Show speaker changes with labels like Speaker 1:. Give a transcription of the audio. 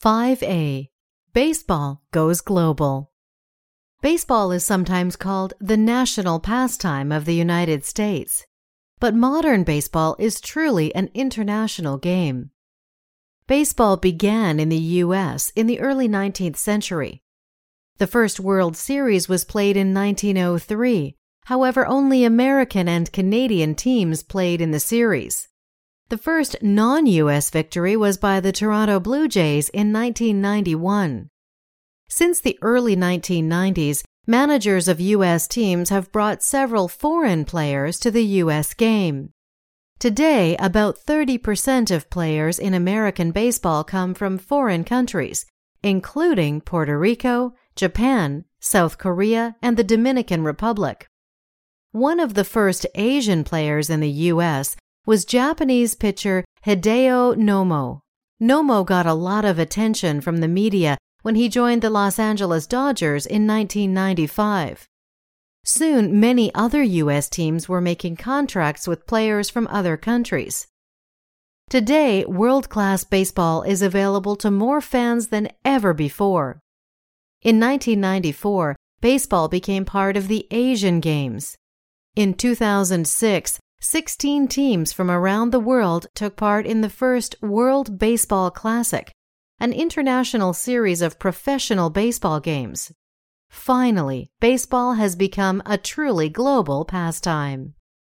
Speaker 1: 5A. Baseball goes global. Baseball is sometimes called the national pastime of the United States, but modern baseball is truly an international game. Baseball began in the U.S. in the early 19th century. The first World Series was played in 1903. However, only American and Canadian teams played in the series. The first non-U.S. victory was by the Toronto Blue Jays in 1991. Since the early 1990s, managers of U.S. teams have brought several foreign players to the U.S. game. Today, about 30% of players in American baseball come from foreign countries, including Puerto Rico, Japan, South Korea, and the Dominican Republic. One of the first Asian players in the U.S. was Japanese pitcher Hideo Nomo. Nomo got a lot of attention from the media when he joined the Los Angeles Dodgers in 1995. Soon, many other U.S. teams were making contracts with players from other countries. Today, world-class baseball is available to more fans than ever before. In 1994, baseball became part of the Asian Games. In 2006, 16 teams from around the world took part in the first World Baseball Classic, an international series of professional baseball games. Finally, baseball has become a truly global pastime.